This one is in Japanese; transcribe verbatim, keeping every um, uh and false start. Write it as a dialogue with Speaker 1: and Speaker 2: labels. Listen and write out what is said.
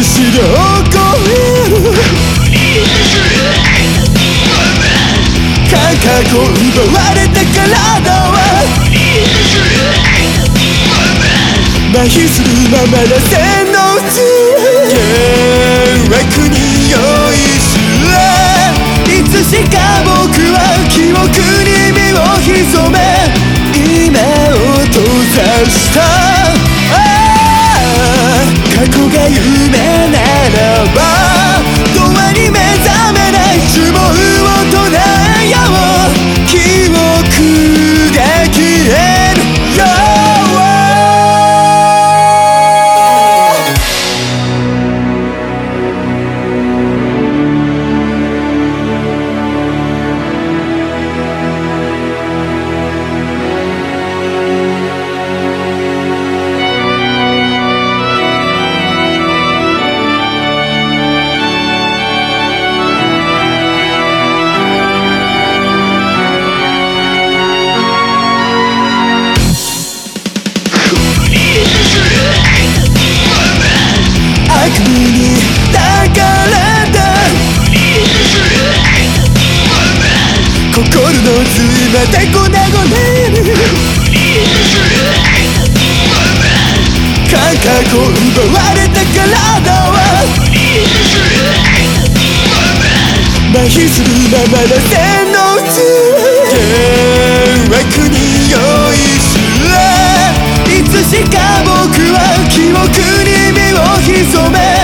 Speaker 1: 死で起こる感覚を奪われた体は麻痺するままな線の内険悪に酔いしれいつしか僕は記憶に身を潜め今を閉ざした過去が夢ならば永遠に目覚めない呪文を唱えよう記憶が消えるよ悪夢に抱かれた心の髄まで粉々に感覚を奪われた体は麻痺するままな線の内険悪に酔いしれいつしか僕は記憶に身を潜め